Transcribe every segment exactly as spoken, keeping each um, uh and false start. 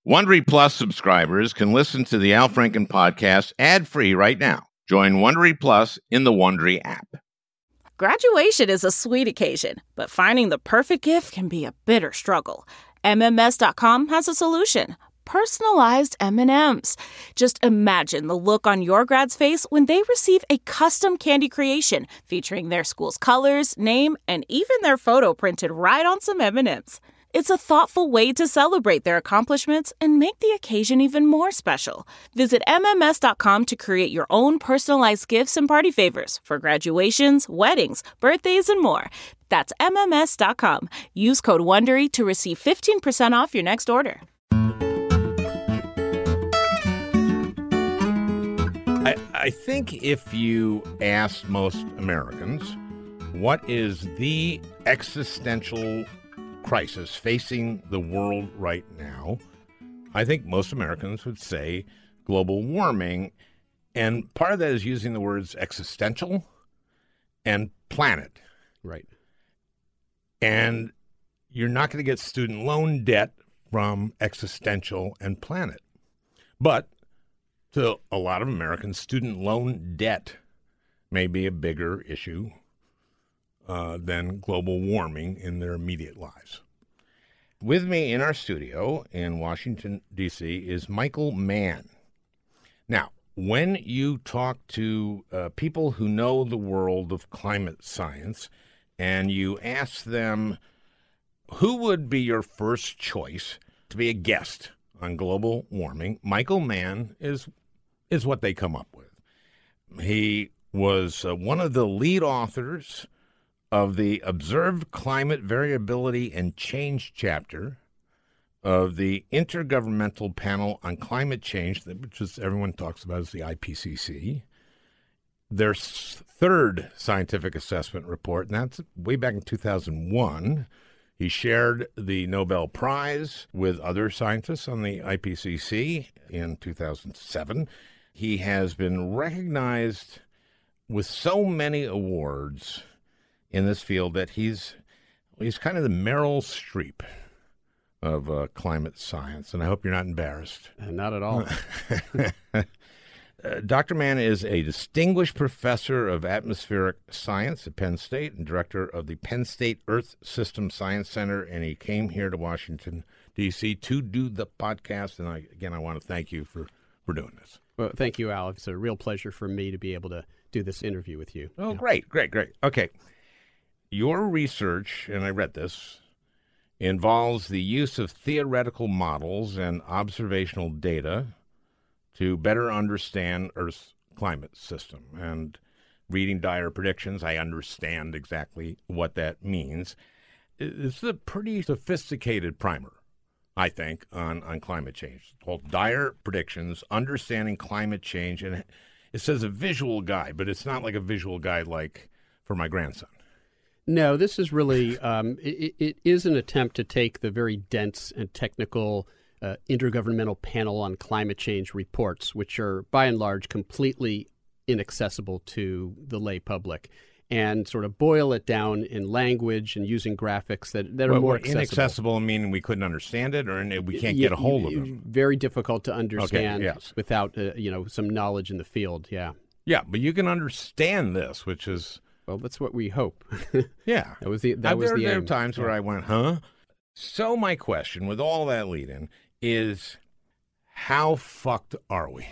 Wondery Plus subscribers can listen to the Al Franken podcast ad-free right now. Join Wondery Plus in the Wondery app. Graduation is a sweet occasion, but finding the perfect gift can be a bitter struggle. M M S dot com has a solution. Personalized M and M's. Just imagine the look on your grad's face when they receive a custom candy creation featuring their school's colors, name, and even their photo printed right on some M and M's. It's a thoughtful way to celebrate their accomplishments and make the occasion even more special. Visit M M S dot com to create your own personalized gifts and party favors for graduations, weddings, birthdays, and more. That's M M S dot com. Use code WONDERY to receive fifteen percent off your next order. I, I think if you asked most Americans what is the existential crisis facing the world right now, I think most Americans would say global warming. And part of that is using the words existential and planet. Right. And you're not going to get student loan debt from existential and planet. But to a lot of Americans, student loan debt may be a bigger issue uh, than global warming in their immediate lives. With me in our studio in Washington, D C is Michael Mann. Now, when you talk to uh, people who know the world of climate science and you ask them who would be your first choice to be a guest on global warming, Michael Mann is is what they come up with. He was uh, one of the lead authors of the Observed Climate Variability and Change chapter of the Intergovernmental Panel on Climate Change, which is everyone talks about as the I P C C. Their third scientific assessment report, and that's way back in two thousand one. He shared the Nobel Prize with other scientists on the I P C C in two thousand seven. He has been recognized with so many awards in this field that he's he's kind of the Meryl Streep of uh, climate science, and I hope you're not embarrassed. Uh, not at all. uh, Doctor Mann is a distinguished professor of atmospheric science at Penn State and director of the Penn State Earth System Science Center, and he came here to Washington, D C to do the podcast, and I, again, I want to thank you for, for doing this. Well, thank you, Al. It's a real pleasure for me to be able to do this interview with you. Oh, yeah. great, great, great. Okay. Your research, and I read this, involves the use of theoretical models and observational data to better understand Earth's climate system. And reading Dyer predictions, I understand exactly what that means. It's a pretty sophisticated primer, I think, on, on climate change. It's called Dyer Predictions, Understanding Climate Change. And it says a visual guide, but it's not like a visual guide like for my grandson. No, this is really, um, it, it is an attempt to take the very dense and technical uh, Intergovernmental Panel on Climate Change reports, which are by and large completely inaccessible to the lay public, and sort of boil it down in language and using graphics that, that are well, more well, accessible. Inaccessible meaning we couldn't understand it, or we can't get a hold of it? Very difficult to understand okay, yes. without uh, you know some knowledge in the field, yeah. Yeah, but you can understand this, which is... Well, that's what we hope. Yeah. That was the, that uh, was there, the there aim. are times yeah. where I went, huh? So my question, with all that lead-in, is how fucked are we?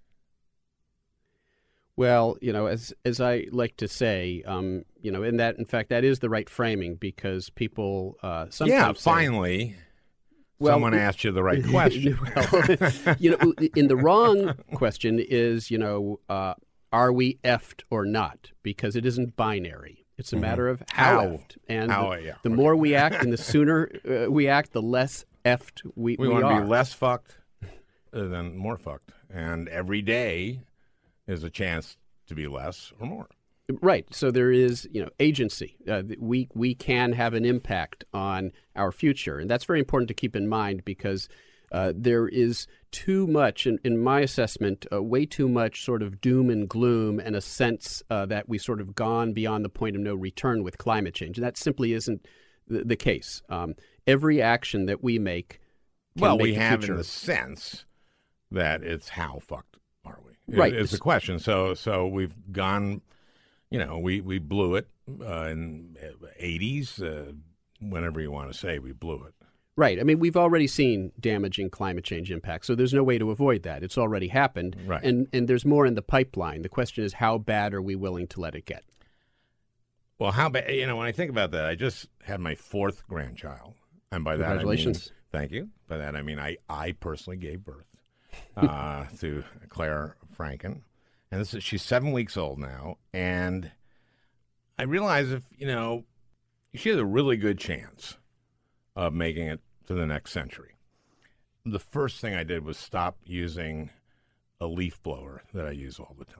Well, you know, as as I like to say, um, you know, in that, in fact, that is the right framing because people uh, sometimes Yeah, say, finally, well, someone asked you the right question. well, you know, in the wrong question is, you know, uh, are we effed or not? Because it isn't binary. It's a mm-hmm. matter of how, how effed. And how, the, yeah. the okay. more we act and the sooner uh, we act, the less effed we, we, we want are. to be less fucked than more fucked. And every day is a chance to be less or more. Right. So there is, you know, agency. Uh, we we can have an impact on our future. And that's very important to keep in mind because uh, there is too much, in, in my assessment, uh, way too much sort of doom and gloom and a sense uh, that we've sort of gone beyond the point of no return with climate change. And that simply isn't the, the case. Um, every action that we make well, make we the have future. in the sense that it's how fucked are we? Right. Is the question. So, so we've gone. You know, we we blew it uh, in eighties. Uh, whenever you want to say, we blew it. Right. I mean, we've already seen damaging climate change impacts, so there's no way to avoid that. It's already happened, Right. and and there's more in the pipeline. The question is, how bad are we willing to let it get? Well, how bad? You know, when I think about that, I just had my fourth grandchild, and by that Congratulations. I mean, thank you. By that I mean I I personally gave birth uh, to Claire Franken, and this is she's seven weeks old now, and I realize if you know she has a really good chance of making it to the next century. The first thing I did was stop using a leaf blower that I use all the time.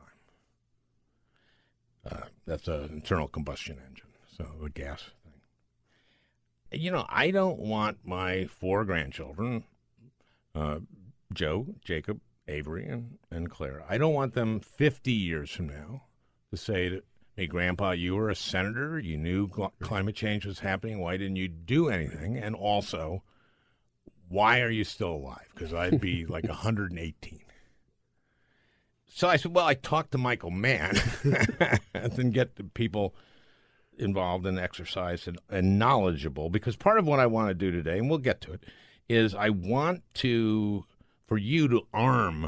Uh, that's an internal combustion engine, so a gas thing. You know, I don't want my four grandchildren, uh, Joe, Jacob, Avery, and, and Claire, I don't want them fifty years from now to say to me, Grandpa, you were a senator, you knew gl- climate change was happening, why didn't you do anything? And also, why are you still alive? Because I'd be like one hundred eighteen. So I said, well, I talked to Michael Mann and then get the people involved in exercise and, and knowledgeable, because part of what I want to do today, and we'll get to it, is I want to, for you to arm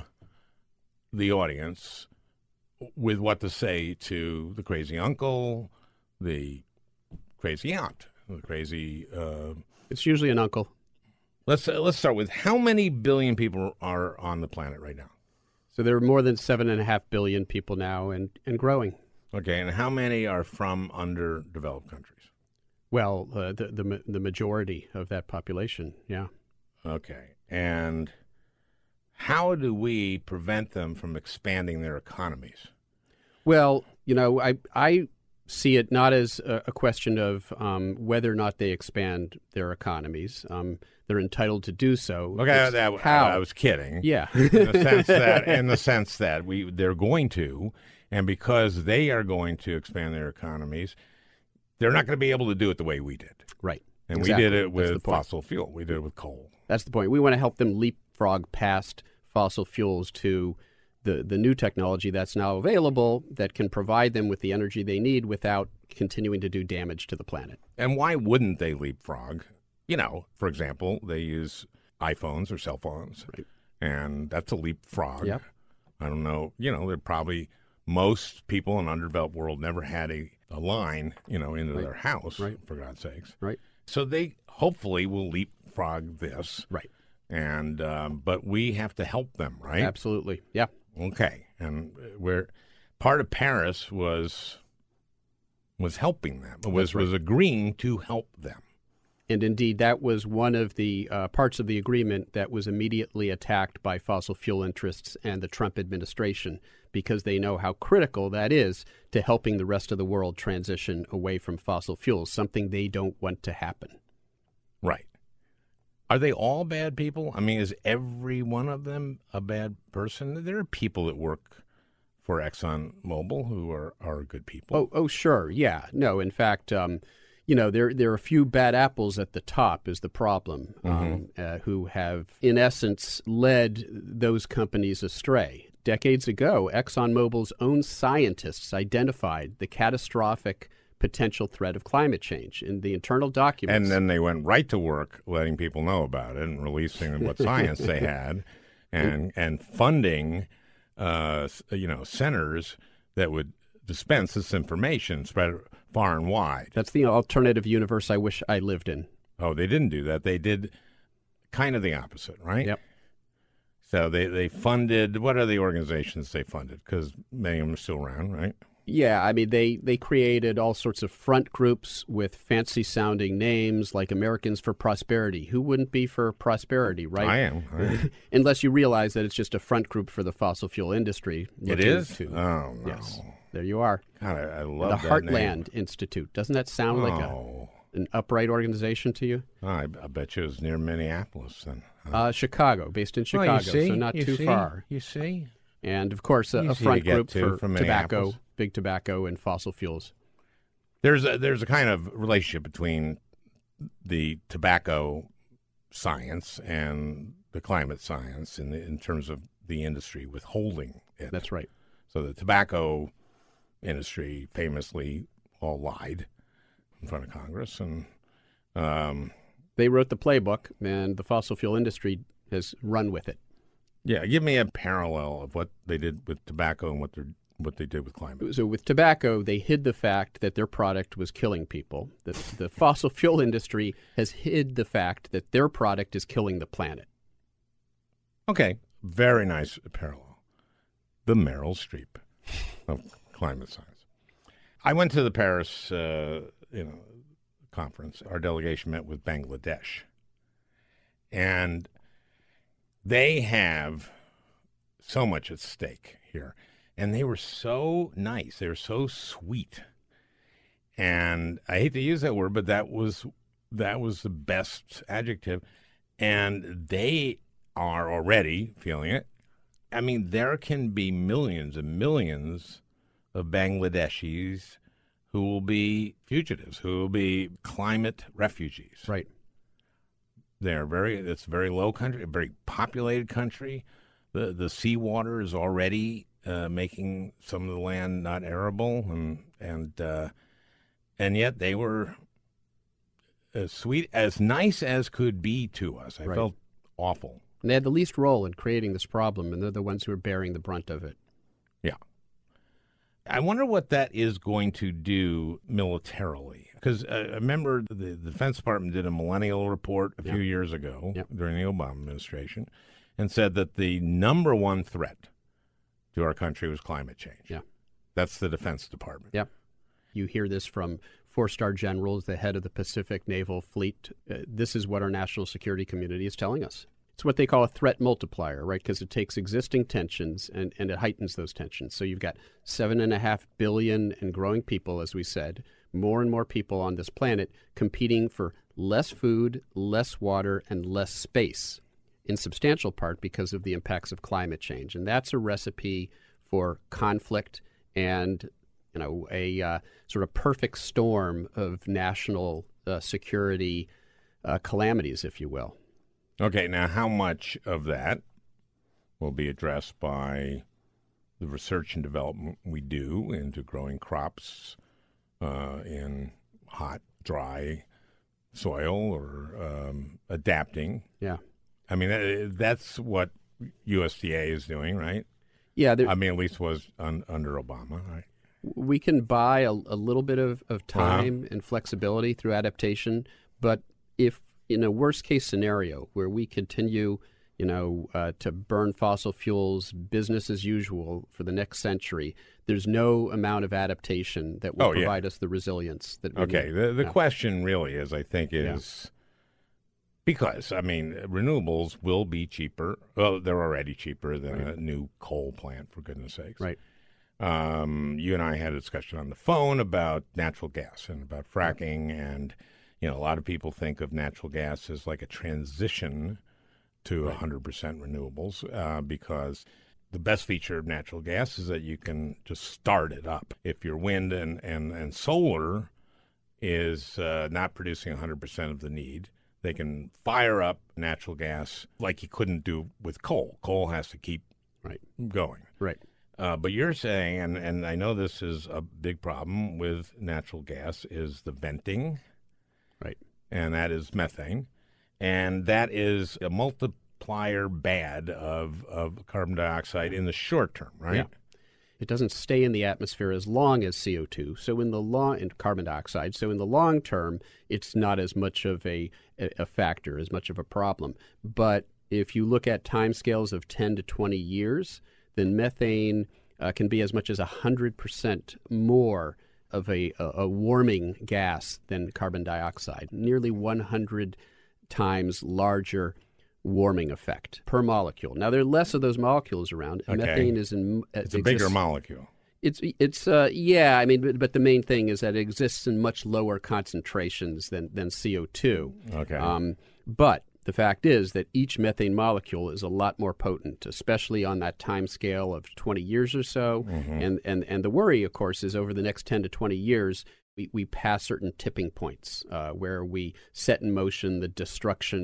the audience with what to say to the crazy uncle, the crazy aunt, the crazy. Uh, It's usually an uncle. let's uh, let's start with how many billion people are on the planet right now? So there are more than seven and a half billion people now, and, and growing. Okay, and how many are from underdeveloped countries? Well, uh, the, the ma- the majority of that population, yeah. Okay, and how do we prevent them from expanding their economies? Well, you know, I I see it not as a, a question of um, whether or not they expand their economies. Um, they're entitled to do so. Okay, It's that, how? I was kidding. Yeah. in the sense that in the sense that we they're going to, and because they are going to expand their economies, they're not going to be able to do it the way we did. Right. And Exactly. we did it That's the with point. fossil fuel. We did it with coal. That's the point. We want to help them leapfrog past fossil fuels to the, the new technology that's now available that can provide them with the energy they need without continuing to do damage to the planet. And why wouldn't they leapfrog? You know, for example, they use iPhones or cell phones, Right. and that's a leapfrog. Yep. I don't know. You know, they're probably most people in the underdeveloped world never had a, a line, you know, into Right. their house, Right. for God's sakes. Right. So they hopefully will leapfrog this. Right. And um, but we have to help them, right? Absolutely. Yeah. Okay. And we're part of Paris was was helping them. Was right. was agreeing to help them. And indeed, that was one of the uh, parts of the agreement that was immediately attacked by fossil fuel interests and the Trump administration, because they know how critical that is to helping the rest of the world transition away from fossil fuels, something they don't want to happen. Right. Are they all bad people? I mean, is every one of them a bad person? There are people that work for ExxonMobil who are, are good people. Oh, oh, sure. Yeah. No, in fact, um, you know, there there are a few bad apples at the top is the problem, um, uh, who have, in essence, led those companies astray. Decades ago, ExxonMobil's own scientists identified the catastrophic potential threat of climate change in the internal documents. And then they went right to work letting people know about it and releasing what science they had and and funding, uh, you know, centers that would dispense this information, spread it far and wide. That's the alternative universe I wish I lived in. Oh, they didn't do that. They did kind of the opposite, right? Yep. So they, they funded, what are the organizations they funded? Because many of them are still around, right? Yeah, I mean, they, they created all sorts of front groups with fancy-sounding names like Americans for Prosperity. Who wouldn't be for prosperity, right? I am. I am. Unless you realize that it's just a front group for the fossil fuel industry. It looking is? to- Oh, no. Yes, there you are. God, I, I love The that Heartland Institute. Doesn't that sound name. like a, Oh. an upright organization to you? Oh, I, I bet you it was near Minneapolis then. Uh, Chicago, based in Oh, Chicago, you see? so not You too see? far. You see? And, of course, a, a Easy to front get group to for from tobacco, Minneapolis. big tobacco, and fossil fuels. There's a, there's a kind of relationship between the tobacco science and the climate science in, the, in terms of the industry withholding it. That's right. So the tobacco industry famously all lied in front of Congress, and um, they wrote the playbook, and the fossil fuel industry has run with it. Yeah, give me a parallel of what they did with tobacco and what they what they did with climate. So with tobacco, they hid the fact that their product was killing people. The, the fossil fuel industry has hid the fact that their product is killing the planet. Okay, very nice parallel. The Meryl Streep of climate science. I went to the Paris, uh, you know, conference. Our delegation met with Bangladesh, and they have so much at stake here. And they were so nice. They were so sweet. And I hate to use that word, but that was that was the best adjective. And they are already feeling it. I mean, there can be millions and millions of Bangladeshis who will be fugitives, who will be climate refugees. Right. They're very, it's a very low country, a very populated country. The the seawater is already uh, making some of the land not arable, and and uh, and yet they were as sweet, as nice as could be to us. I right. felt awful. And they had the least role in creating this problem, and they're the ones who are bearing the brunt of it. Yeah. I wonder what that is going to do militarily. Because uh, I remember the, the Defense Department did a millennial report a yeah. few years ago yeah. during the Obama administration and said that the number one threat to our country was climate change. Yeah. That's the Defense Department. Yeah. You hear this from four-star generals, the head of the Pacific Naval Fleet. Uh, this is what our national security community is telling us. It's what they call a threat multiplier, right? Because it takes existing tensions and, and it heightens those tensions. So you've got seven and a half billion and growing people, as we said, more and more people on this planet competing for less food, less water, and less space, in substantial part because of the impacts of climate change. And that's a recipe for conflict and, you know, a uh, sort of perfect storm of national uh, security uh, calamities, if you will. Okay, now how much of that will be addressed by the research and development we do into growing crops uh, in hot, dry soil or um, adapting? Yeah. I mean, that, that's what U S D A is doing, right? Yeah. There, I mean, at least was un, under Obama, right? We can buy a, a little bit of, of time uh-huh. and flexibility through adaptation, but if in a worst-case scenario where we continue, you know, uh, to burn fossil fuels, business as usual for the next century, there's no amount of adaptation that will oh, provide yeah. us the resilience that we okay. need. The, the yeah. question really is, I think, is yeah. because, I mean, renewables will be cheaper. Well, they're already cheaper than right. a new coal plant, for goodness sakes. Right. Um, you and I had a discussion on the phone about natural gas and about fracking and you know, a lot of people think of natural gas as like a transition to right. one hundred percent renewables uh, because the best feature of natural gas is that you can just start it up. If your wind and, and, and solar is uh, not producing one hundred percent of the need, they can fire up natural gas like you couldn't do with coal. Coal has to keep right. going. Right. Uh, but you're saying, and, and I know this is a big problem with natural gas, is the venting. Right. And that is methane. And that is a multiplier bad of, of carbon dioxide in the short term, right? Yeah. It doesn't stay in the atmosphere as long as C O two. So in the long in carbon dioxide. So in the long term, it's not as much of a, a factor, as much of a problem. But if you look at timescales of ten to twenty years, then methane uh, can be as much as one hundred percent more of a, a warming gas than carbon dioxide, nearly one hundred times larger warming effect per molecule. Now, there are less of those molecules around. Okay. Methane is in... Uh, it's a exists, bigger molecule. It's, it's uh, yeah, I mean, but, but the main thing is that it exists in much lower concentrations than, than C O two. Okay. Um, but the fact is that each methane molecule is a lot more potent, especially on that time scale of twenty years or so. Mm-hmm. And, and, and the worry, of course, is over the next ten to twenty years, we, we pass certain tipping points uh, where we set in motion the destruction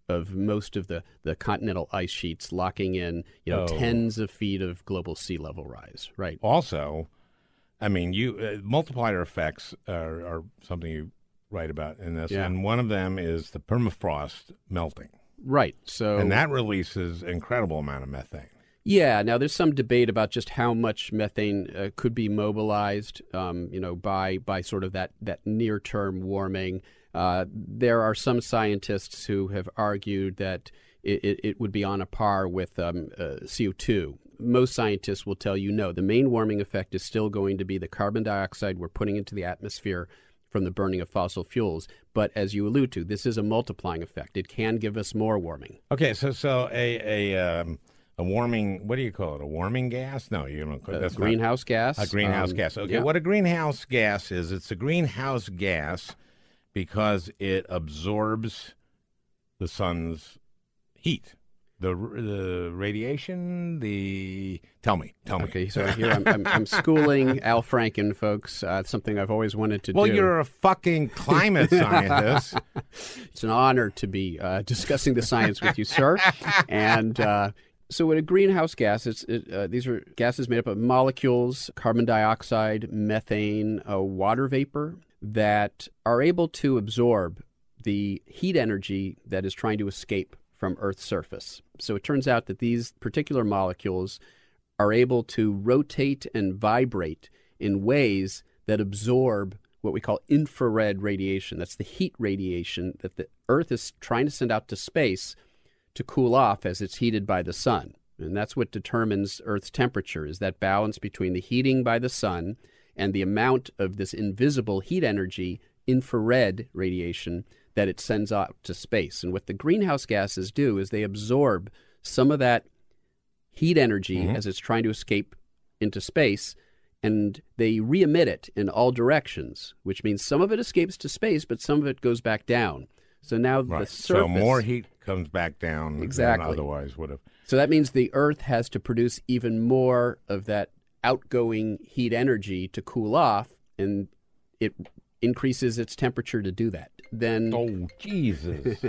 of most of the, the continental ice sheets, locking in, you know, Oh. tens of feet of global sea level rise. Right. Also, I mean, you uh, multiplier effects are, are something you write about in this, Yeah. and one of them is the permafrost melting, Right. So and that releases incredible amount of methane. Yeah, now there's some debate about just how much methane uh, could be mobilized, um, you know, by by sort of that that near-term warming. Uh, there are some scientists who have argued that it, it, it would be on a par with um, uh, C O two. Most scientists will tell you no. The main warming effect is still going to be the carbon dioxide we're putting into the atmosphere from the burning of fossil fuels. But as you allude to, this is a multiplying effect. It can give us more warming. Okay, so so a a um, a warming, what do you call it? A warming gas? No, you don't. Uh, That's greenhouse gas. not a greenhouse um, gas. Okay, yeah. what a greenhouse gas is? It's a greenhouse gas because it absorbs the sun's heat, the the radiation. The tell me, tell me. Okay, so here I'm, I'm, I'm schooling Al Franken, folks. Uh, something I've always wanted to Well, do. you're a fucking climate scientist. It's an honor to be uh, discussing the science with you, sir. And uh, so, with a greenhouse gas, it's it, uh, these are gases made up of molecules, carbon dioxide, methane, uh, water vapor that are able to absorb the heat energy that is trying to escape from Earth's surface. So it turns out that these particular molecules are able to rotate and vibrate in ways that absorb what we call infrared radiation. That's the heat radiation that the Earth is trying to send out to space to cool off as it's heated by the sun. And that's what determines Earth's temperature, is that balance between the heating by the sun and the amount of this invisible heat energy, infrared radiation, that it sends out to space. And what the greenhouse gases do is they absorb some of that heat energy Mhm. as it's trying to escape into space, and they re-emit it in all directions, which means some of it escapes to space, but some of it goes back down. So now the Right. surface... So more heat comes back down Exactly. than otherwise would have. So that means the Earth has to produce even more of that outgoing heat energy to cool off, and it increases its temperature to do that. Then, Oh, Jesus.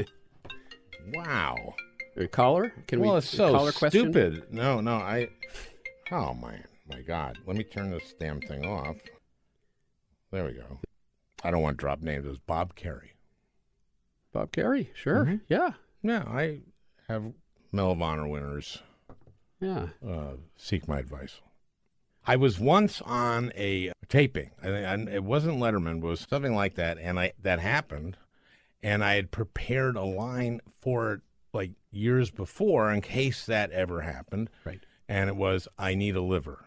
Wow. a caller? Can well, we it's so caller question? stupid. No, no, I. Oh, man. My God. Let me turn this damn thing off. There we go. I don't want to drop names. It was Bob Carey. Bob Carey, sure. Mhm. Yeah, Yeah, I have Medal of Honor winners yeah. uh, seek my advice. I was once on a taping, and and it wasn't Letterman, but it was something like that, and I that happened, and I had prepared a line for it like years before in case that ever happened. Right. And it was, I need a liver.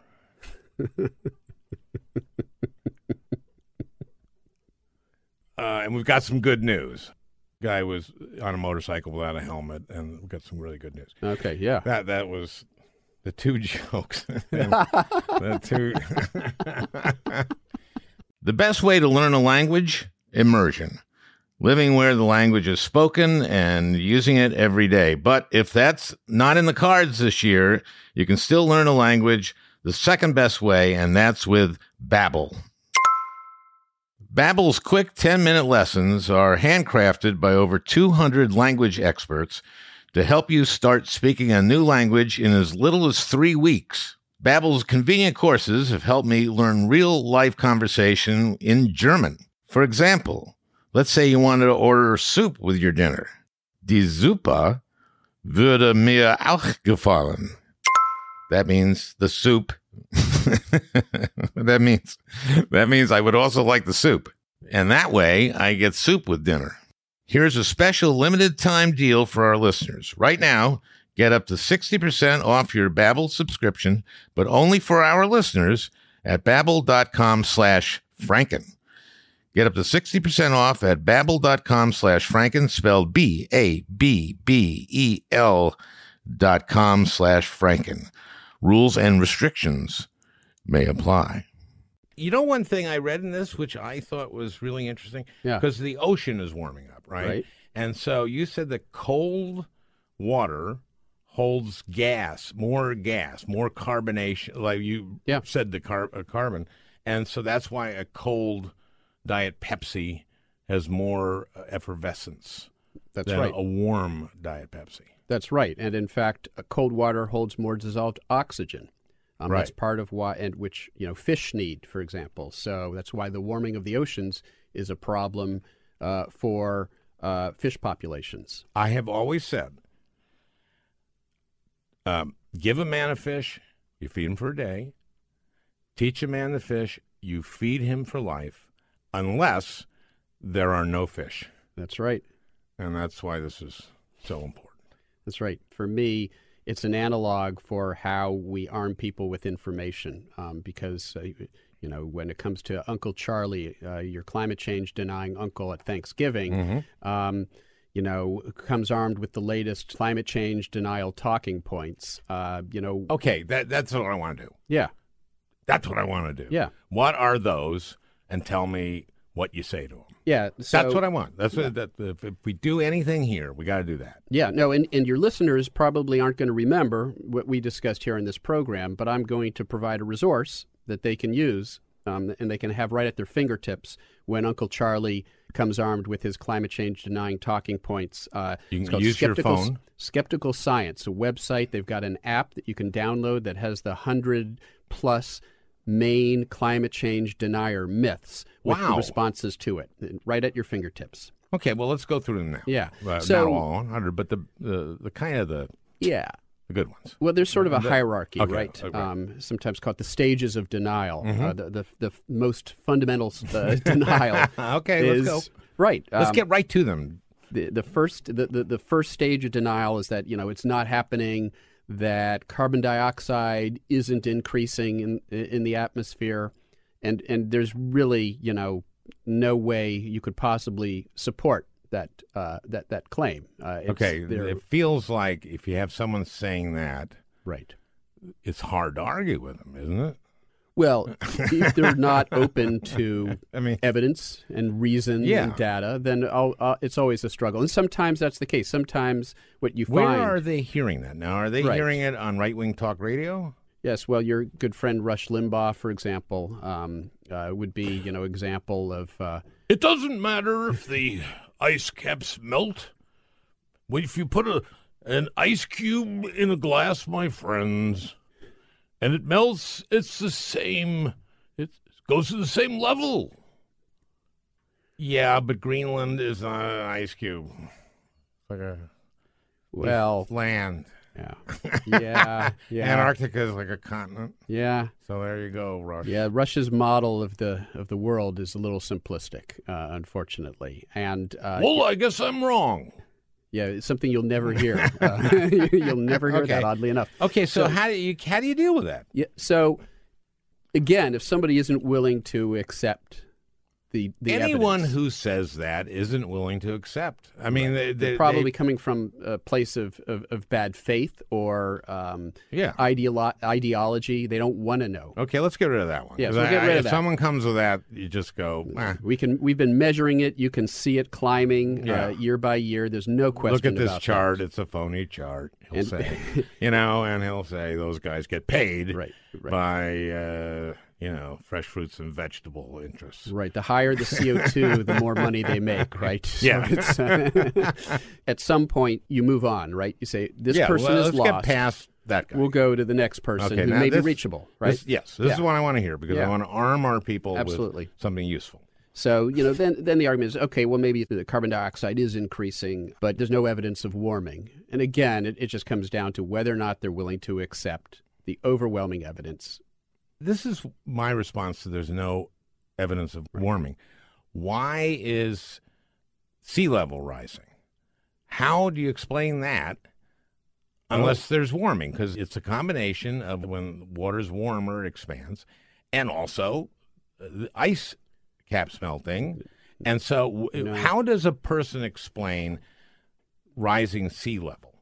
uh, and we've got some good news. Guy was on a motorcycle without a helmet, and we've got some really good news. Okay, yeah. That that was the two jokes. the two. The best way to learn a language? Immersion. Living where the language is spoken and using it every day. But if that's not in the cards this year, you can still learn a language the second best way, and that's with Babbel. Babbel's quick ten-minute lessons are handcrafted by over two hundred language experts to help you start speaking a new language in as little as three weeks. Babbel's convenient courses have helped me learn real-life conversation in German. For example, let's say you wanted to order soup with your dinner. Die Suppe würde mir auch gefallen. That means the soup. that means that means I would also like the soup. And that way I get soup with dinner. Here's a special limited time deal for our listeners. Right now, get up to sixty percent off your Babbel subscription, but only for our listeners at babbel.com slash Franken. Get up to sixty percent off at babbel.com slash Franken, spelled B A B B E L dot com slash Franken. Rules and restrictions may apply. You know one thing I read in this, which I thought was really interesting? Yeah. Because the ocean is warming up, right? Right. And so you said that cold water holds gas, more gas, more carbonation, like you Yeah. said, the car- uh, carbon. And so that's why a cold Diet Pepsi has more uh, effervescence. That's than right. a warm Diet Pepsi. That's right. And in fact, uh, cold water holds more dissolved oxygen. Um, Right. That's part of why, and which, you know, fish need, for example. So that's why the warming of the oceans is a problem uh, for uh, fish populations. I have always said, um, give a man a fish, you feed him for a day. Teach a man to fish, you feed him for life, unless there are no fish. That's right. And that's why this is so important. That's right. For me, it's an analog for how we arm people with information um, because, uh, you know, when it comes to Uncle Charlie, uh, your climate change denying uncle at Thanksgiving, Mm-hmm. um, you know, comes armed with the latest climate change denial talking points. Uh, you know, Okay, that that's what I want to do. yeah, That's what I want to do. Yeah. What are those? And tell me what you say to them. yeah. So, That's what I want. That's what, that. If, if we do anything here, we got to do that. Yeah, no, and, and your listeners probably aren't going to remember what we discussed here in this program, but I'm going to provide a resource that they can use um, and they can have right at their fingertips when Uncle Charlie comes armed with his climate change denying talking points. Uh, You it's can called use your Skeptical, phone. Skeptical Science, a website. They've got an app that you can download that has the hundred plus main climate change denier myths with the Wow. responses to it, right at your fingertips. Okay, well, let's go through them now. Yeah. Uh, So- not all one hundred, but the, the the kind of the Yeah. the good ones. Well, there's sort of a The- hierarchy, okay, right? okay. Um, sometimes called the stages of denial. Mm-hmm. Uh, the, the the most fundamental uh, denial. Okay, is, let's go. Right. Let's um, get right to them. the the first the, the the first stage of denial is that you know it's not happening. That carbon dioxide isn't increasing in in the atmosphere, and and there's really you know no way you could possibly support that uh, that that claim. Uh, it's- Okay, they're- it feels like if you have someone saying that, right. it's hard to argue with them, isn't it? Well, if they're not open to I mean, evidence and reason Yeah. and data, then I'll, uh, it's always a struggle. And sometimes that's the case. Sometimes what you where find, are they hearing that now? Are they Right. hearing it on right wing talk radio? yes, well, your good friend Rush Limbaugh, for example, um, uh, would be you know example of uh, It doesn't matter if the ice caps melt. If you put a an ice cube in a glass, my friends, and it melts, it's the same. It goes to the same level. Yeah, but Greenland is not an ice cube. It's like a well, land. yeah, yeah, yeah, Antarctica is like a continent. yeah, So there you go, Rush. yeah. Rush's model of the of the world is a little simplistic, uh, unfortunately, and uh, Well, I guess I'm wrong. yeah, it's something you'll never hear. Uh, you'll never hear Okay. that, oddly enough. Okay, so, So- how do you how do you deal with that? Yeah. So, again, if somebody isn't willing to accept the the Anyone evidence, who says that isn't willing to accept. I mean, they, they, they're probably they- coming from a place of, of, of bad faith or um, yeah. ideolo- ideology. They don't want to know. Okay, let's get rid of that one. Yes, 'Cause we'll I- get rid I- of if that. someone comes with that, you just go, ah, We can. We've been measuring it. You can see it climbing Yeah. uh, year by year. There's no question. look at this about chart. that. It's a phony chart. He'll And- say, you know, and he'll say those guys get paid Right. Right. by, uh, you know, fresh fruits and vegetable interests. Right. The higher the C O two, the more money they make, right? So Yeah. it's, uh, at some point, you move on, right? You say, this yeah, person well, is let's lost. get past that guy. We'll go to the next person Okay, who now may this- be reachable, right? This- yes, this is Yeah. what I want to hear because I Yeah. want to arm our people Absolutely. with something useful. So, you know, then then the argument is, okay, well, maybe the carbon dioxide is increasing, but there's no evidence of warming. And again, it, it just comes down to whether or not they're willing to accept the overwhelming evidence. This is my response to there's no evidence of warming. Why is sea level rising? How do you explain that unless there's warming? Because it's a combination of when water's warmer, it expands, and also uh, the ice caps melting. And so, w- No. how does a person explain rising sea level?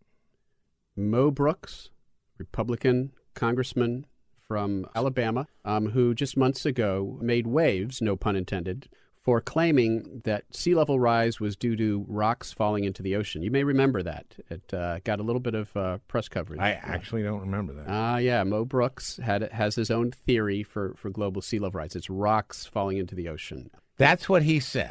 Mo Brooks, Republican congressman from Alabama, um, who just months ago made waves, no pun intended, for claiming that sea level rise was due to rocks falling into the ocean. You may remember that. It uh, got a little bit of uh, press coverage. I actually don't remember that. Ah, yeah. Mo Brooks had has his own theory for, for global sea level rise. It's rocks falling into the ocean. That's what he said.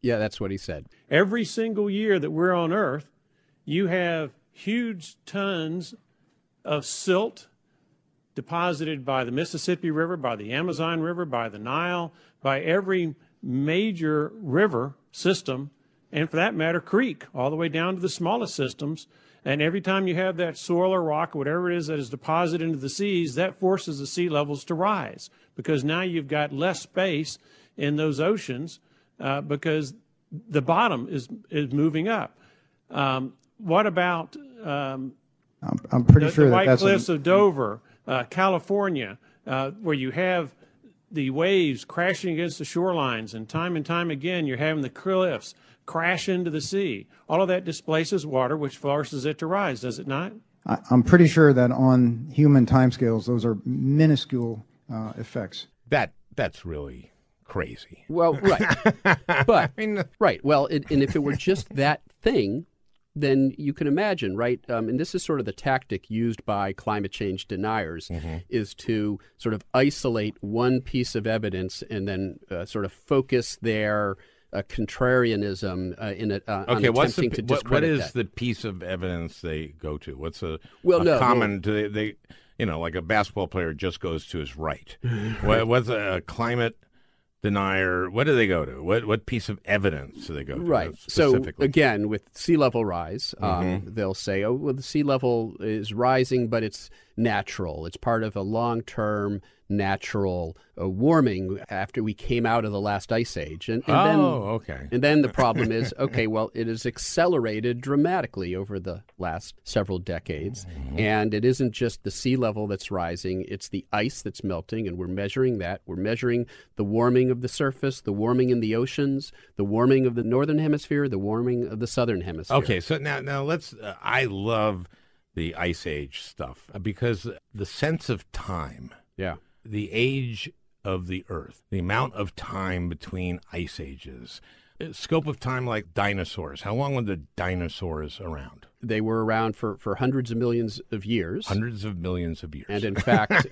Yeah, that's what he said. Every single year that we're on Earth, you have huge tons of silt deposited by the Mississippi River, by the Amazon River, by the Nile, by every major river system, and for that matter, creek, all the way down to the smallest systems. And every time you have that soil or rock or whatever it is that is deposited into the seas, that forces the sea levels to rise, because now you've got less space in those oceans uh, because the bottom is is moving up. Um, what about um, I'm, I'm pretty the, sure the that White that's Cliffs a, of Dover, uh, California, uh, where you have the waves crashing against the shorelines, and time and time again you're having the cliffs crash into the sea. All of that displaces water, which forces it to rise, does it not? I, I'm pretty sure that on human timescales, those are minuscule uh, effects. That that's really crazy. Well, right. But, I mean, right. Well, it, and if it were just that thing, then you can imagine, right? Um, and this is sort of the tactic used by climate change deniers, mm-hmm. is to sort of isolate one piece of evidence and then uh, sort of focus their uh, contrarianism uh, in a, uh, okay, on what's the, attempting to what, discredit what is that. the piece of evidence they go to? What's a, well, a no, common, well, do they, they, you know, like a basketball player just goes to his right. what, what's a climate denier? What do they go to? What what piece of evidence do they go to? Right. So again, with sea level rise, um, mm-hmm. they'll say, "Oh, well, the sea level is rising, but it's natural. It's part of a long-term natural uh, warming after we came out of the last ice age." And, and oh, then, okay. And then the problem is, okay, well, it has accelerated dramatically over the last several decades, mm-hmm. and it isn't just the sea level that's rising; it's the ice that's melting, and we're measuring that. We're measuring the warming of the surface, the warming in the oceans, the warming of the northern hemisphere, the warming of the southern hemisphere. Okay, so now now let's. Uh, I love the ice age stuff because the sense of time. Yeah. The age of the Earth, the amount of time between ice ages, scope of time like dinosaurs. How long were the dinosaurs around? They were around for, for hundreds of millions of years. Hundreds of millions of years. And in fact,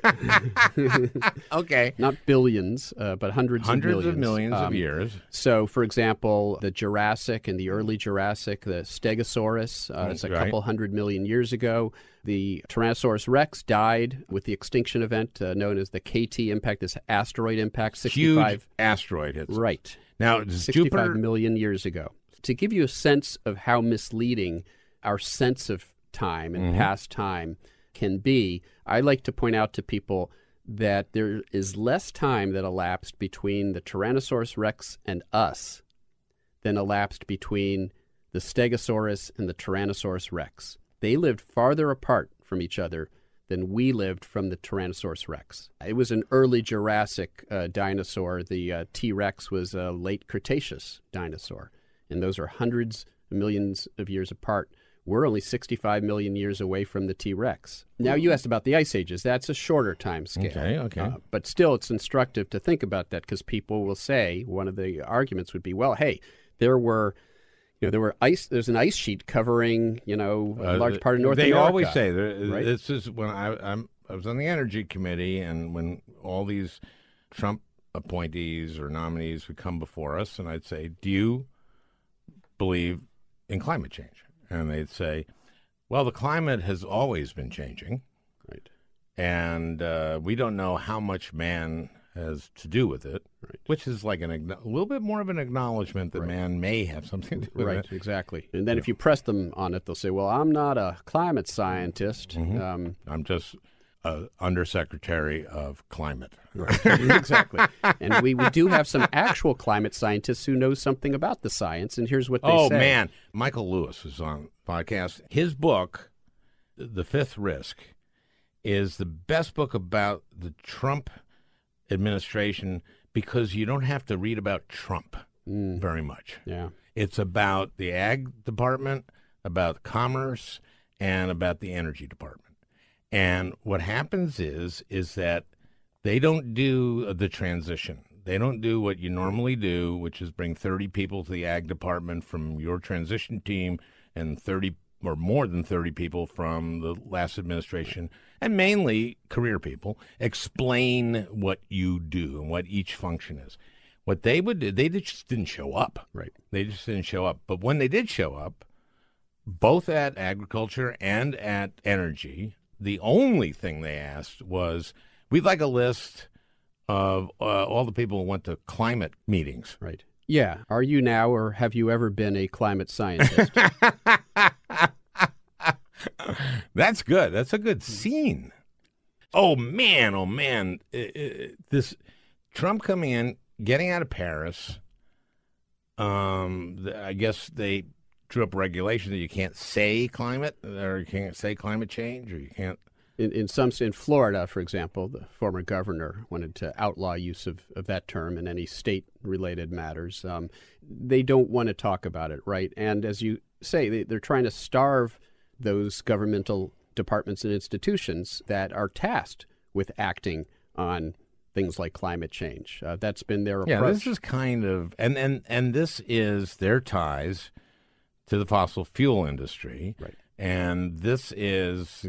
okay, not billions, uh, but hundreds, hundreds of millions. of millions um, of years. So, for example, the Jurassic and the early Jurassic, the Stegosaurus, uh, it's a right. couple hundred million years ago. The Tyrannosaurus rex died with the extinction event uh, known as the K T impact, this asteroid impact. sixty-five Huge asteroid hits. Right. Now, does sixty-five Jupiter... million years ago. To give you a sense of how misleading our sense of time and mm-hmm. past time can be, I like to point out to people that there is less time that elapsed between the Tyrannosaurus rex and us than elapsed between the Stegosaurus and the Tyrannosaurus rex. They lived farther apart from each other than we lived from the Tyrannosaurus rex. It was an early Jurassic uh, dinosaur. The uh, T-Rex was a late Cretaceous dinosaur, and those are hundreds of millions of years apart. We're only sixty-five million years away from the T-Rex. Now, you asked about the ice ages. That's a shorter time scale. Okay, okay. Uh, but still, it's instructive to think about that because people will say, one of the arguments would be, well, hey, there were... You know, there were ice. There's an ice sheet covering, you know, a large part of North they America. They always say right? This is when I I'm, I was on the Energy Committee, and when all these Trump appointees or nominees would come before us, and I'd say, "Do you believe in climate change?" And they'd say, "Well, the climate has always been changing, right? And uh, we don't know how much man has to do with it." Right. Which is like an, a little bit more of an acknowledgement that right. man may have something to do with right, it. Right, exactly. And then yeah. if you press them on it, they'll say, well, I'm not a climate scientist. Mm-hmm. Um, I'm just uh, Undersecretary of Climate. Right. Exactly. And we, we do have some actual climate scientists who know something about the science, and here's what they oh, say. Oh, man. Michael Lewis was on the podcast. His book, The Fifth Risk, is the best book about the Trump administration because you don't have to read about Trump mm. very much. Yeah. It's about the Ag Department, about Commerce, and about the Energy Department. And what happens is, is that they don't do the transition. They don't do what you normally do, which is bring thirty people to the Ag Department from your transition team and thirty or more than thirty people from the last administration, and mainly career people, explain what you do and what each function is. what they would do, they just didn't show up. Right. They just didn't show up. But when they did show up, both at agriculture and at energy, the only thing they asked was, we'd like a list of uh, all the people who went to climate meetings. Right. Yeah. Are you now, or have you ever been a climate scientist? That's good. That's a good scene. Oh, man. Oh, man. It, it, this Trump coming in, getting out of Paris, um, the, I guess they drew up regulation that you can't say climate, or you can't say climate change, or you can't. In, in some in Florida, for example, the former governor wanted to outlaw use of, of that term in any state-related matters. Um, they don't want to talk about it, right? And as you say, they, they're trying to starve those governmental departments and institutions that are tasked with acting on things like climate change. Uh, that's been their approach. Yeah, this is kind of, and, and, and this is their ties to the fossil fuel industry. Right. And this is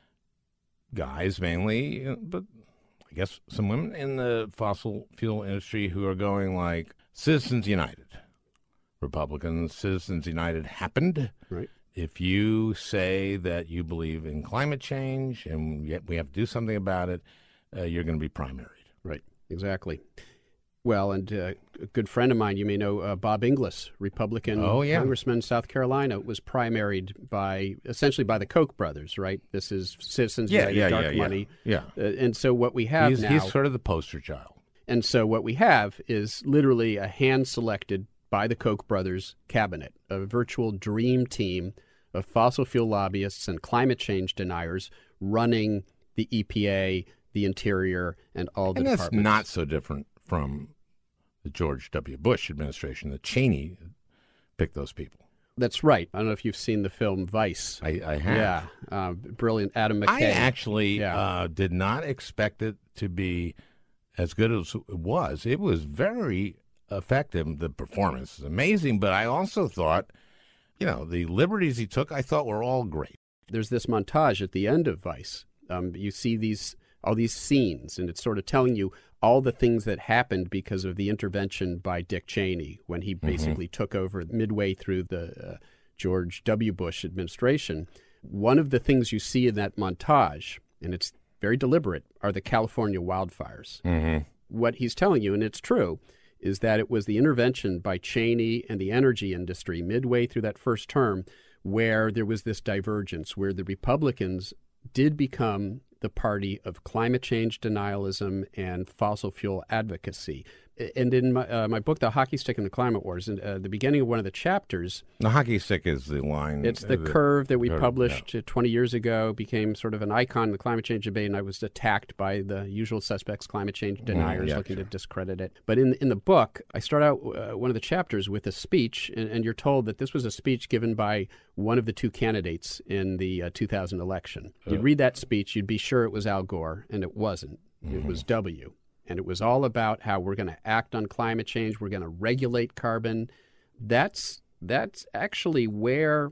guys mainly, but I guess some women in the fossil fuel industry who are going like, Citizens United. Republicans, Citizens United happened. Right. If you say that you believe in climate change and yet we have to do something about it, uh, you're going to be primaried. Right, exactly. Well, and uh, a good friend of mine, you may know uh, Bob Inglis, Republican oh, yeah. congressman in South Carolina, was primaried by, essentially by the Koch brothers, right? This is Citizens Yeah, United, yeah, dark yeah, money. yeah. Uh, and so what we have He's, now... he's sort of the poster child. And so what we have is literally a hand-selected by the Koch brothers cabinet, a virtual dream team of fossil fuel lobbyists and climate change deniers running the E P A, the Interior, and all the and that's departments. not so different from the George W. Bush administration. The Cheney picked those people. That's right. I don't know if you've seen the film Vice. I, I have. Yeah, uh, brilliant. Adam McKay. I actually Yeah. uh, did not expect it to be as good as it was. It was very effective. The performance is amazing, but I also thought, you know, the liberties he took, I thought were all great. There's this montage at the end of Vice. Um, you see these all these scenes, and it's sort of telling you all the things that happened because of the intervention by Dick Cheney when he basically mm-hmm. took over midway through the uh, George W. Bush administration. One of the things you see in that montage, and it's very deliberate, are the California wildfires. Mm-hmm. What he's telling you, and it's true, is that it was the intervention by Cheney and the energy industry midway through that first term where there was this divergence, where the Republicans did become the party of climate change denialism and fossil fuel advocacy. And in my, uh, my book, The Hockey Stick and the Climate Wars, in uh, the beginning of one of the chapters... The hockey stick is the line... It's the uh, curve that we curve, published yeah. twenty years ago, became sort of an icon in the climate change debate, and I was attacked by the usual suspects, climate change deniers, mm, yeah, looking sure. to discredit it. But in, in the book, I start out uh, one of the chapters with a speech, and, and you're told that this was a speech given by one of the two candidates in the uh, two thousand election. You'd read that speech, you'd be sure it was Al Gore, and it wasn't. Mm-hmm. It was W. And it was all about how we're going to act on climate change. We're going to regulate carbon. That's that's actually where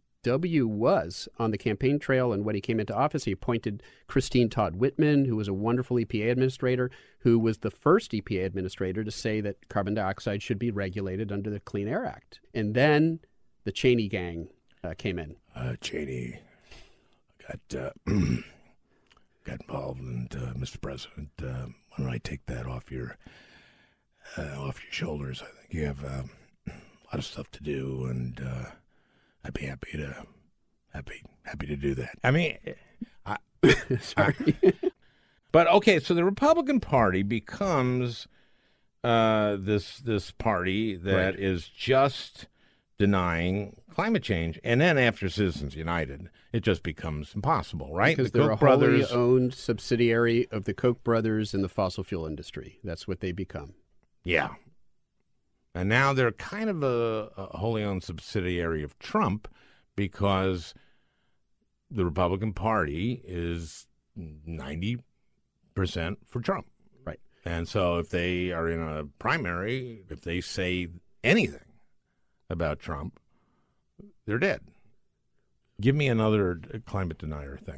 W was on the campaign trail. And when he came into office, he appointed Christine Todd Whitman, who was a wonderful E P A administrator, who was the first E P A administrator to say that carbon dioxide should be regulated under the Clean Air Act. And then the Cheney gang uh, came in. Uh, Cheney got... Uh, got involved, and uh, Mister President, uh, why don't I take that off your uh, off your shoulders? I think you have um, a lot of stuff to do, and uh, I'd be happy to happy happy to do that. I mean, I, sorry, I, but okay. So the Republican Party becomes uh, this this party that right. is just denying climate change, and then after Citizens United, it just becomes impossible, right? Because the they're Koch a wholly brothers owned subsidiary of the Koch brothers in the fossil fuel industry. That's what they become. Yeah. And now they're kind of a, a wholly owned subsidiary of Trump because the Republican Party is ninety percent for Trump. Right. And so if they are in a primary, if they say anything about Trump, they're dead. Give me another climate denier thing.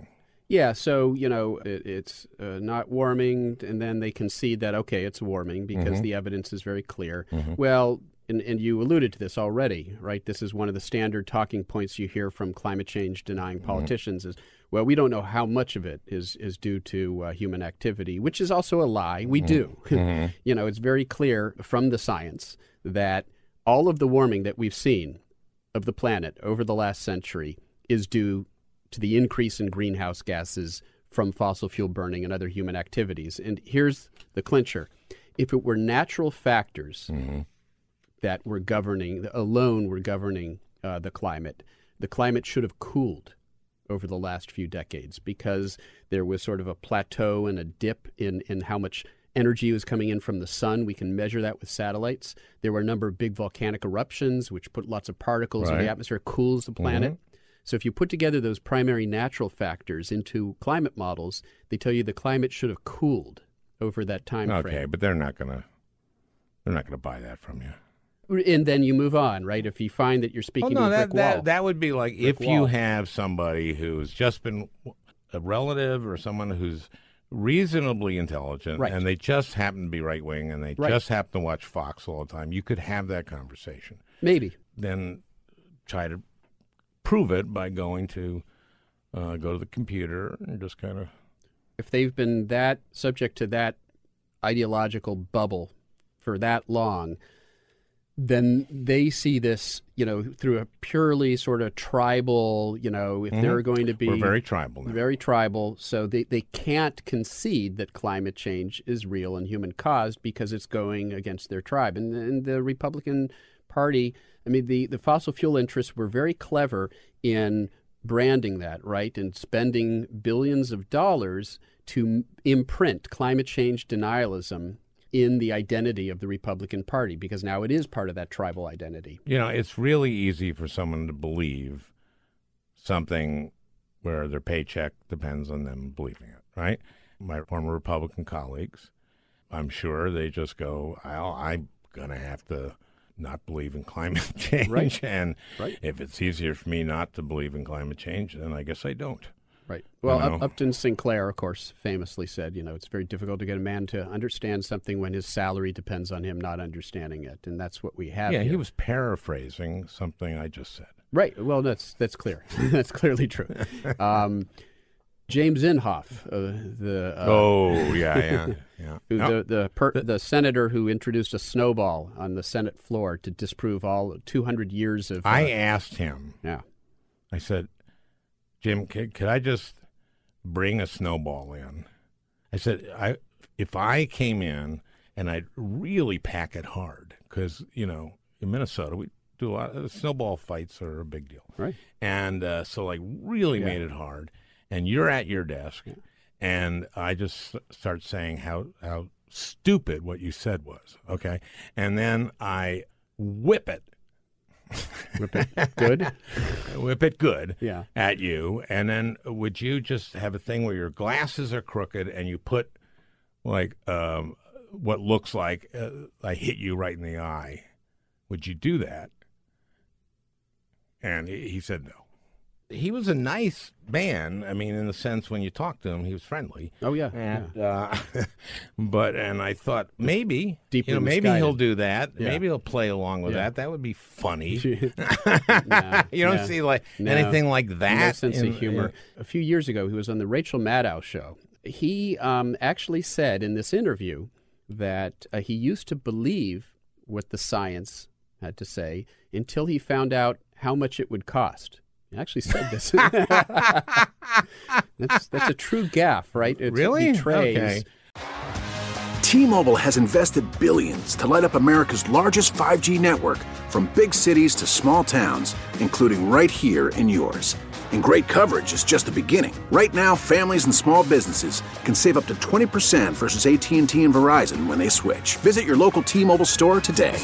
Yeah, so, you know, it, it's uh, not warming, and then they concede that, okay, it's warming because Mm-hmm. the evidence is very clear. Mm-hmm. Well, and, and you alluded to this already, right? This is one of the standard talking points you hear from climate change denying politicians is, well, we don't know how much of it is, is due to uh, human activity, which is also a lie. We do. Mm-hmm. You know, it's very clear from the science that all of the warming that we've seen of the planet over the last century is due to the increase in greenhouse gases from fossil fuel burning and other human activities. And here's the clincher. If it were natural factors Mm-hmm. that were governing, alone were governing uh, the climate, the climate should have cooled over the last few decades because there was sort of a plateau and a dip in, in how much energy was coming in from the sun. We can measure that with satellites. There were a number of big volcanic eruptions, which put lots of particles in Right. the atmosphere, cools the planet. Mm-hmm. So if you put together those primary natural factors into climate models, they tell you the climate should have cooled over that time Okay, frame. but they're not gonna they're not gonna buy that from you. And then you move on, right? If you find that you're speaking Well, no, to a that, brick wall. that that would be like Brick if you wall. have somebody who's just been a relative or someone who's reasonably intelligent Right. and they just happen to be right wing and they Right. just happen to watch Fox all the time, you could have that conversation. Maybe. Then try to prove it by going to uh, go to the computer and just kind of If they've been that subject to that ideological bubble for that long, then they see this, you know, through a purely sort of tribal, you know, if Mhm. they're going to be we're very tribal now. very tribal, so they, they can't concede that climate change is real and human caused because it's going against their tribe. And, and the Republican Party, I mean, the, the fossil fuel interests were very clever in branding that, right, and spending billions of dollars to imprint climate change denialism in the identity of the Republican Party, because now it is part of that tribal identity. You know, it's really easy for someone to believe something where their paycheck depends on them believing it, right? My former Republican colleagues, I'm sure they just go, I'll, I'm going to have to not believe in climate change. Right. And Right. if it's easier for me not to believe in climate change, then I guess I don't. Right. Well, You know? Up- Upton Sinclair, of course, famously said, you know, it's very difficult to get a man to understand something when his salary depends on him not understanding it. And that's what we have Yeah, here. he was paraphrasing something I just said. Right. Well, that's that's clear. That's clearly true. Um, James Inhofe, uh, the uh, oh, yeah, yeah, yeah. who, No, the the, per, the senator who introduced a snowball on the Senate floor to disprove all two hundred years of. Uh, I asked him, yeah. I said, Jim, could, could I just bring a snowball in? I said, I if I came in and I'd really pack it hard, because, you know, in Minnesota, we do a lot of snowball fights are a big deal. Right. And uh, so, like, really Yeah. made it hard. And you're at your desk, and I just start saying how, how stupid what you said was, okay? And then I whip it. Whip it good. Whip it good Yeah. at you, and then would you just have a thing where your glasses are crooked and you put like um, what looks like uh, I hit you right in the eye? Would you do that? And he, he said no. He was a nice man. I mean, in the sense when you talk to him, he was friendly. Oh yeah. And, uh, but and I thought maybe Deeply you know maybe misguided. he'll do that. Yeah. Maybe he'll play along with Yeah. that. That would be funny. No, You don't no. see like No. anything like that. No sense in- of humor. A few years ago, he was on the Rachel Maddow show. He um, actually said in this interview that uh, he used to believe what the science had to say until he found out how much it would cost. He actually said this. that's, that's a true gaffe, right? It Really? betrays. Okay. T-Mobile has invested billions to light up America's largest five G network, from big cities to small towns, including right here in yours. And great coverage is just the beginning. Right now, families and small businesses can save up to twenty percent versus A T and T and Verizon when they switch. Visit your local T-Mobile store today.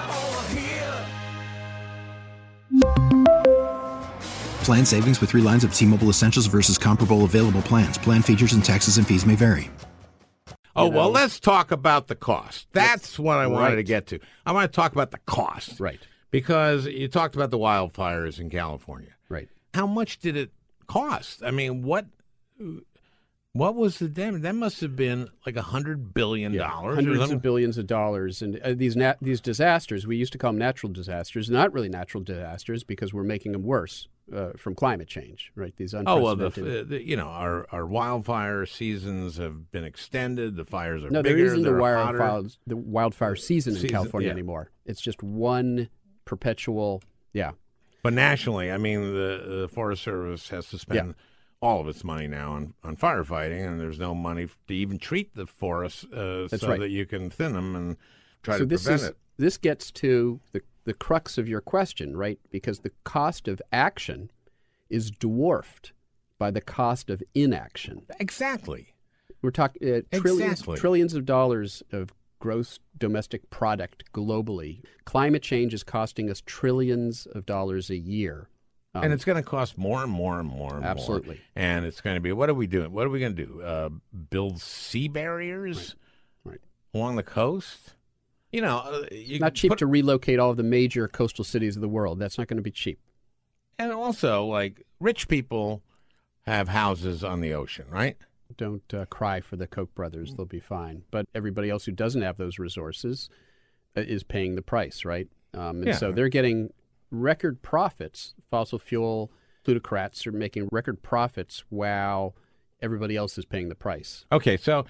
Plan savings with three lines of T-Mobile Essentials versus comparable available plans. Plan features and taxes and fees may vary. Oh, You know? well, let's talk about the cost. That's what I wanted Right. to get to. I want to talk about the cost. Right. Because you talked about the wildfires in California. Right. How much did it cost? I mean, what what was the damage? That must have been like a hundred billion dollars. Yeah, hundreds of billions of dollars. And uh, these nat- these disasters, we used to call them natural disasters, not really natural disasters because we're making them worse uh, from climate change, right? These Oh, well, the, unprecedented... the, you know, our, our wildfire seasons have been extended. The fires are no, bigger. there isn't they're the hotter. wildfire, the wildfire season in Season, California yeah. anymore. It's just one perpetual, yeah. But nationally, I mean, the, the Forest Service has to spend Yeah. all of its money now on, on firefighting, and there's no money to even treat the forests uh, That's so right. that you can thin them and try so to this prevent is, it. This gets to the, the crux of your question, right? Because the cost of action is dwarfed by the cost of inaction. Exactly. We're talking uh, trillions, Exactly. trillions of dollars of gross domestic product globally. Climate change is costing us trillions of dollars a year. Um, And it's going to cost more and more and more and Absolutely. more. And it's going to be, what are we doing? What are we going to do? Uh, build sea barriers Right. Right. along the coast? You know, uh, you not can cheap put- to relocate all of the major coastal cities of the world. That's not going to be cheap. And also, like, rich people have houses on the ocean, right? Don't uh, cry for the Koch brothers. They'll be fine. But everybody else who doesn't have those resources uh, is paying the price, right? Um, and Yeah. so they're getting record profits. Fossil fuel plutocrats are making record profits while everybody else is paying the price. Okay, so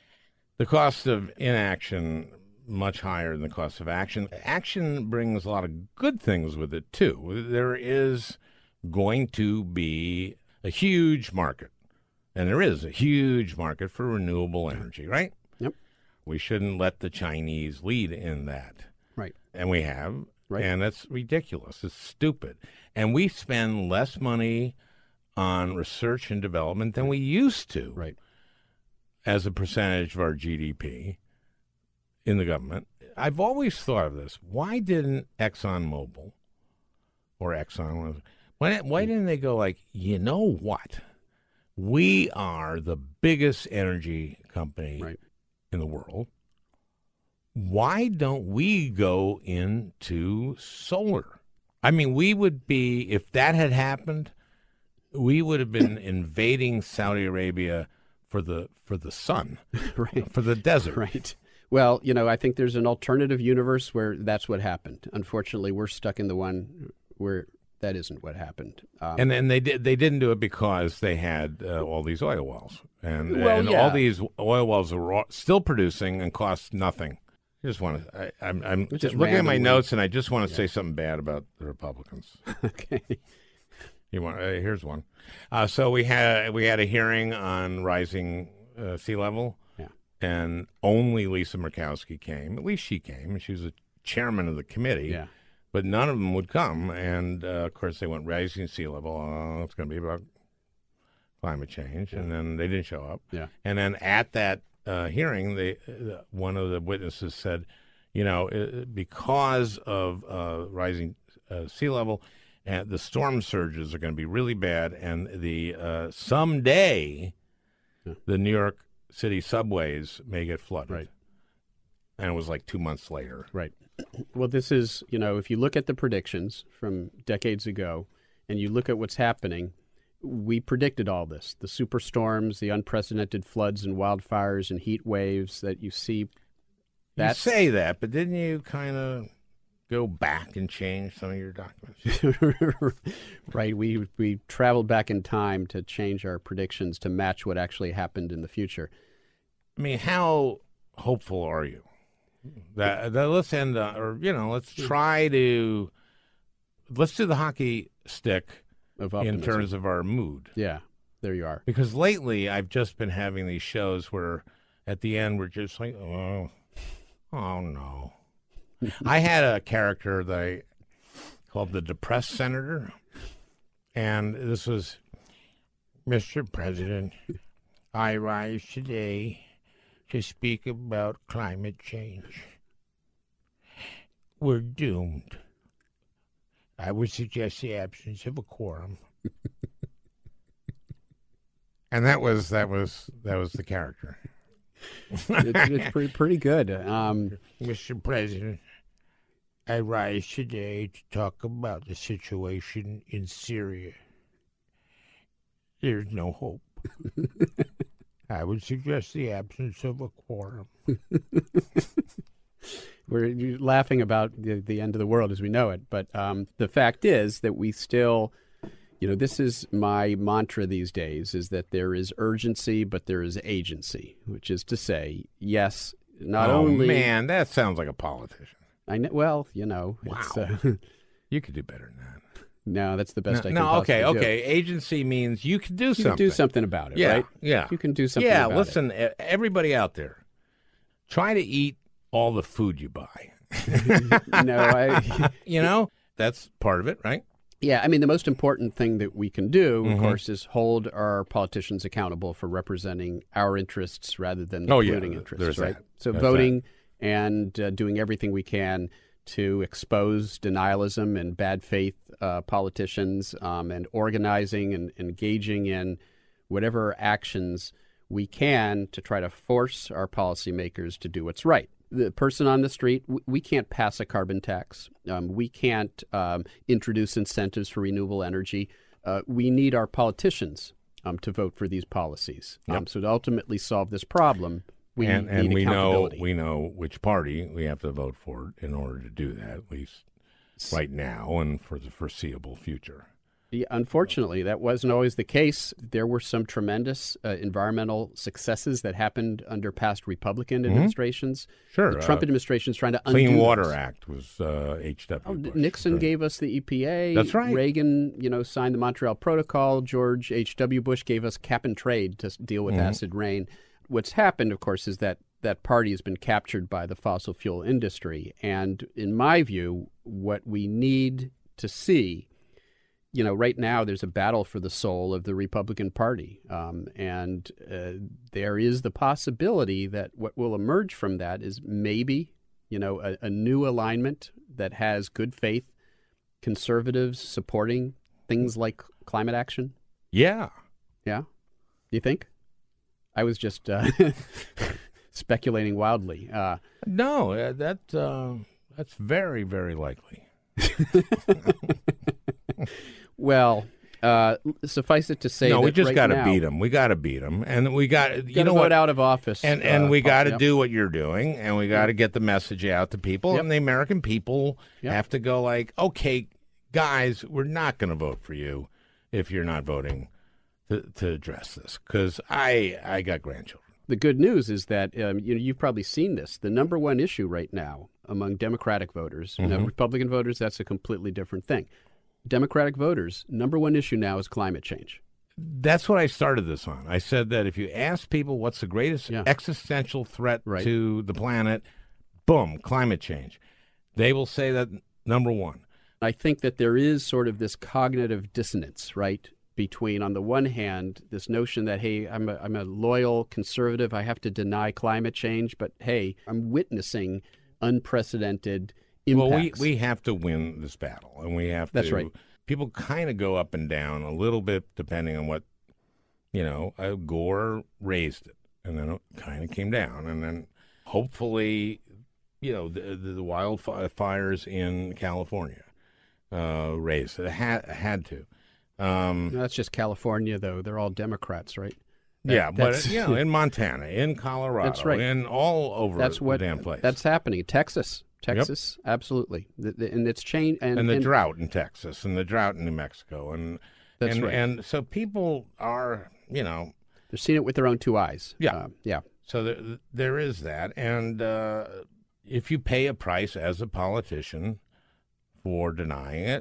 the cost of inaction much higher than the cost of action. Action brings a lot of good things with it, too. There is going to be a huge market, and there is a huge market for renewable energy, right? Yep. We shouldn't let the Chinese lead in that. Right. And we have, Right. and it's ridiculous. It's stupid. And we spend less money on research and development than we used to Right. as a percentage of our G D P in the government. I've always thought of this. Why didn't ExxonMobil or Exxon, why, why didn't they go like, you know what? We are the biggest energy company Right. in the world. Why don't we go into solar? I mean, we would be, if that had happened, we would have been invading Saudi Arabia for the for the sun, Right. for the desert. Right. Well, you know, I think there's an alternative universe where that's what happened. Unfortunately, we're stuck in the one where that isn't what happened. Um, And then they did. They didn't do it because they had uh, all these oil wells, and, Well, and yeah. all these oil wells are raw, still producing and cost nothing. I just want to. I, I'm, I'm Which just is looking at my randomly- notes, and I just want to say something bad about the Republicans. okay. You want? Uh, here's one. Uh, so we had we had a hearing on rising uh, sea level, Yeah. and only Lisa Murkowski came. At least she came, and she was the chairman of the committee. Yeah. But none of them would come, and uh, of course they went rising sea level. Oh, it's going to be about climate change, and then they didn't show up. Yeah. And then at that uh, hearing, they uh, one of the witnesses said, you know, uh, because of uh, rising uh, sea level, and the storm surges are going to be really bad, and the uh, someday Yeah. the New York City subways may get flooded. Right. And it was like two months later. Right. Well, this is, you know, if you look at the predictions from decades ago and you look at what's happening, we predicted all this, the superstorms, the unprecedented floods and wildfires and heat waves that you see. That's You say that, but didn't you kind of go back and change some of your documents? right. We, we traveled back in time to change our predictions to match what actually happened in the future. I mean, how hopeful are you? That, that let's end, uh, or you know, let's try to let's do the hockey stick Of in optimism. terms of our mood. Yeah, there you are. Because lately, I've just been having these shows where, at the end, we're just like, oh, oh no. I had a character that I called the depressed senator, and this was, Mister President, I rise today to speak about climate change. We're doomed. I would suggest the absence of a quorum. And that was that was that was the character. it's, it's pretty, pretty good. Um, Mister President, I rise today to talk about the situation in Syria. There's no hope. I would suggest the absence of a quorum. We're laughing about the, the end of the world as we know it, but um, the fact is that we still, you know, this is my mantra these days, is that there is urgency, but there is agency, which is to say, yes, not oh, only... man, that sounds like a politician. I know, well, you know. Wow. It's, uh, you could do better than that. No, that's the best no, I can No, possibly okay, do. okay. Agency means you can do you something. can do something about it, yeah, right? Yeah, You can do something yeah, about listen, it. e- everybody out there, try to eat all the food you buy. No, I... You know, that's part of it, right? Yeah, I mean, the most important thing that we can do, of Mhm. course, is hold our politicians accountable for representing our interests rather than the Oh, yeah, polluting th- interests, there's right? that. So There's voting and uh, doing everything we can to expose denialism and bad faith uh, politicians um, and organizing and engaging in whatever actions we can to try to force our policymakers to do what's right. The person on the street, w- we can't pass a carbon tax. Um, we can't um, introduce incentives for renewable energy. Uh, we need our politicians um, to vote for these policies. Um, Yep. so to ultimately solve this problem, we and need and we know accountability. we know which party we have to vote for in order to do that, at least right now and for the foreseeable future. Yeah, unfortunately, that wasn't always the case. There were some tremendous uh, environmental successes that happened under past Republican administrations. Sure, The Trump uh, administration is trying to undo Clean Water those. Act was uh, H W Oh, Bush. Nixon Right. gave us the E P A. That's right. Reagan, you know, signed the Montreal Protocol. George H W Bush gave us cap and trade to s- deal with Mhm. acid rain. What's happened, of course, is that that party has been captured by the fossil fuel industry. And in my view, what we need to see, you know, right now there's a battle for the soul of the Republican Party. Um, and uh, there is the possibility that what will emerge from that is maybe, you know, a, a new alignment that has good faith conservatives supporting things like climate action. Yeah. Yeah. You think? I was just uh, speculating wildly. Uh, No, uh, that uh, that's very, very likely. well, uh, suffice it to say no, that we just right got to now, beat them. We got to beat them, and we got you gotta know vote what? out of office. And and uh, we got to yeah. do what you're doing, and we got to get the message out to people, Yep. and the American people Yep. have to go like, okay, guys, we're not going to vote for you if you're not voting to, to address this, because I I got grandchildren. The good news is that um, you know, you've probably seen this. The number one issue right now among Democratic voters, you know, Mhm. Republican voters, that's a completely different thing. Democratic voters, number one issue now is climate change. That's what I started this on. I said that if you ask people what's the greatest Yeah. existential threat Right. to the planet, boom, climate change. They will say that number one. I think that there is sort of this cognitive dissonance, right, between, on the one hand, this notion that, hey, I'm a, I'm a loyal conservative, I have to deny climate change, but hey, I'm witnessing unprecedented impacts. Well, we, we have to win this battle, and we have to. That's right. People kind of go up and down a little bit depending on what, you know, uh, Gore raised it, and then it kind of came down, and then hopefully, you know, the, the, the wildfires in California uh, raised it. It had, had to. Um, No, that's just California, though. They're all Democrats, right? That- yeah, but that's- you know, in Montana, in Colorado, That's right. in all over That's what the damn place. that's happening. Texas, Texas, absolutely, the, the, and it's changed. And, and the and- drought in Texas, and the drought in New Mexico, and That's and, right. and so people are, you know, They're seeing it with their own two eyes. Yeah. Uh, yeah. so there, there is that, and uh, if you pay a price as a politician for denying it,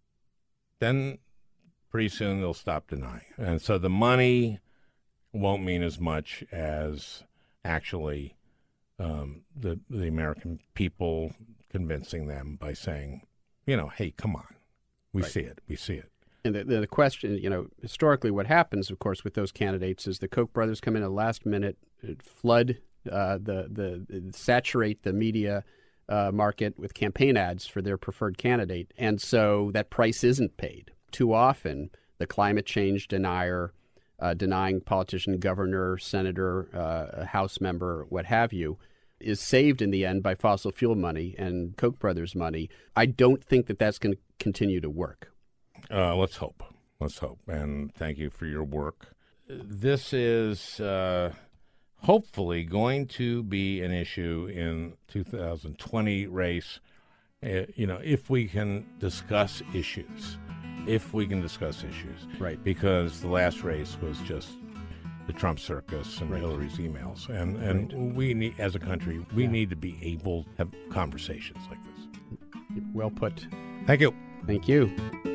then pretty soon they'll stop denying it, and so the money won't mean as much as actually um, the the American people convincing them by saying, you know, hey, come on, we Right. see it, we see it. And the, the, the question, you know, historically, what happens, of course, with those candidates is the Koch brothers come in at the last minute, uh, flood uh, the the saturate the media uh, market with campaign ads for their preferred candidate, and so that price isn't paid. Too often, the climate change denier, uh, denying politician, governor, senator, uh, House member, what have you, is saved in the end by fossil fuel money and Koch brothers money. I don't think that that's going to continue to work. Uh, let's hope. Let's hope. And thank you for your work. this is uh, hopefully going to be an issue in two thousand twenty race. Uh, you know, if we can discuss issues, if we can discuss issues, Right. Because the last race was just the Trump circus and Right. Hillary's emails, and and Right. we need, as a country, we Yeah. need to be able to have conversations like this. Well put. Thank you. Thank you.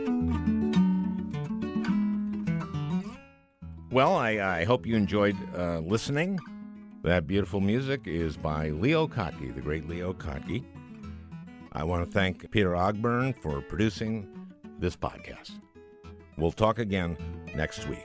Well, I, I hope you enjoyed uh, listening. That beautiful music is by Leo Kottke, the great Leo Kottke. I want to thank Peter Ogburn for producing this podcast. We'll talk again next week.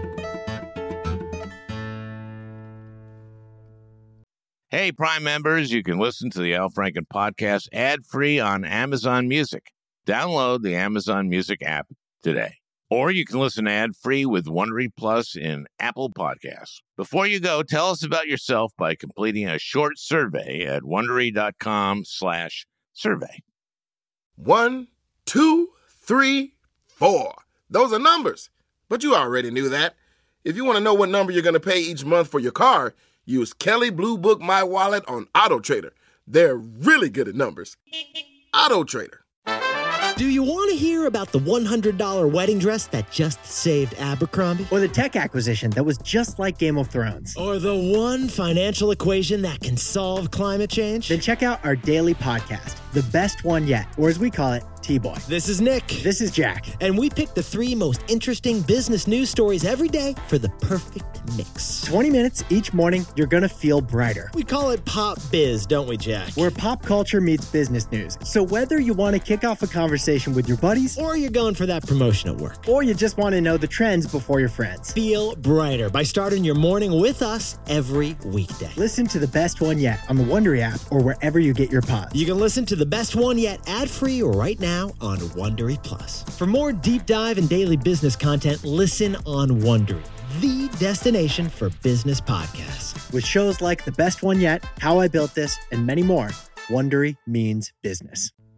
Hey, Prime members, you can listen to the Al Franken podcast ad-free on Amazon Music. Download the Amazon Music app today. Or you can listen ad-free with Wondery Plus in Apple Podcasts. Before you go, tell us about yourself by completing a short survey at Wondery.com slash survey. One, two, three, four. Those are numbers. But you already knew that. If you want to know what number you're going to pay each month for your car, use Kelley Blue Book My Wallet on AutoTrader. They're really good at numbers. AutoTrader. Do you want to hear about the one hundred dollars wedding dress that just saved Abercrombie? Or the tech acquisition that was just like Game of Thrones? Or the one financial equation that can solve climate change? Then check out our daily podcast, The Best One Yet, or as we call it, T-Boy. This is Nick. This is Jack. And we pick the three most interesting business news stories every day for the perfect mix. twenty minutes each morning, you're going to feel brighter. We call it Pop Biz, don't we, Jack? Where pop culture meets business news. So whether you want to kick off a conversation with your buddies, or you're going for that promotion at work, or you just want to know the trends before your friends, feel brighter by starting your morning with us every weekday. Listen to The Best One Yet on the Wondery app or wherever you get your pods. You can listen to The Best One Yet ad-free right now on Wondery Plus. For more deep dive and daily business content, listen on Wondery, the destination for business podcasts. With shows like The Best One Yet, How I Built This, and many more, Wondery means business.